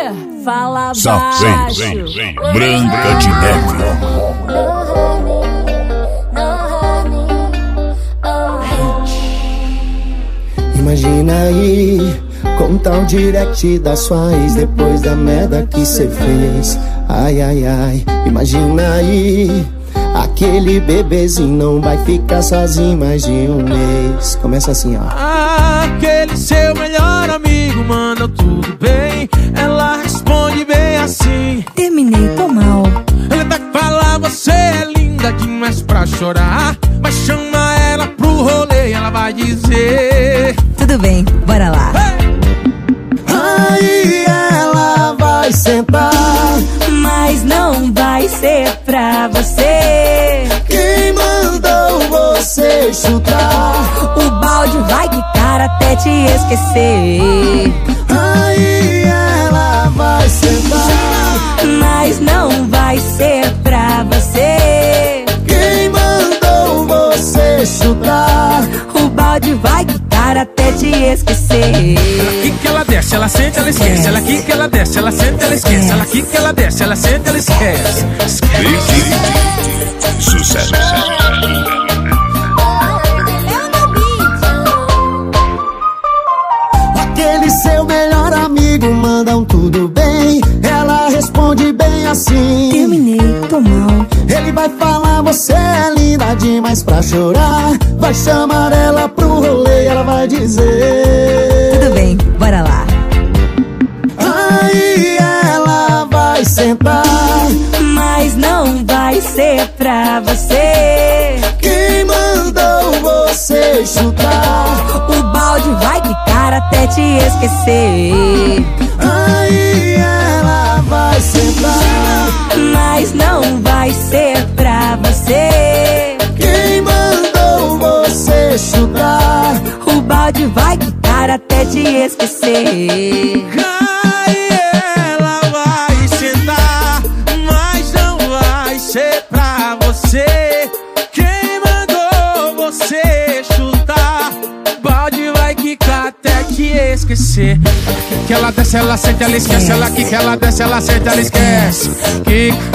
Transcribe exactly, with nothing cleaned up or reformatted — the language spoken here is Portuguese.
Fala Safei, baixo. Branca de Neve. Imagina aí, contar o direct da sua ex depois da merda que cê fez. Ai, ai, ai, imagina aí, aquele bebezinho não vai ficar sozinho mais de um mês. Começa assim, ó. Aquele seu melhor amigo manda tudo bem, ela responde bem assim: Terminei, tô mal. Ele vai falar, você é linda demais pra chorar, mas chama ela pro rolê e ela vai dizer: Tudo bem, bora lá. Aí ela vai sentar, Mas não vai ser pra você. quem mandou você chutar? O balde vai quicar até te esquecer. Aí ela vai sentar, Mas não vai ser pra você. quem mandou você chutar? O balde vai quicar até te esquecer. Aqui que ela desce, ela sente, ela esquece. Ela aqui que ela desce, ela sente, ela esquece. Ela aqui que ela desce, ela sente, ela esquece. Sucesso. Aquele seu melhor amigo manda um tudo bem, ela responde bem assim: Terminei, tô mal. Ele vai falar, você é linda demais pra chorar, vai chamar ela pro rolê e ela vai dizer: Tudo bem, bora lá. Aí ela vai sentar, Mas não vai ser pra você. quem mandou você chutar? O balde vai quicar até te esquecer. Aí ela vai sentar, Mas não vai ser pra você. quem mandou você chutar? O balde vai quicar até te esquecer. Aí ela vai sentar, mas não vai ser pra você. Quem mandou você chutar? O balde vai quicar até te esquecer. Aqui que ela desce, ela sente, ela esquece. Ela aqui que ela desce, ela sente, ela esquece. Quica,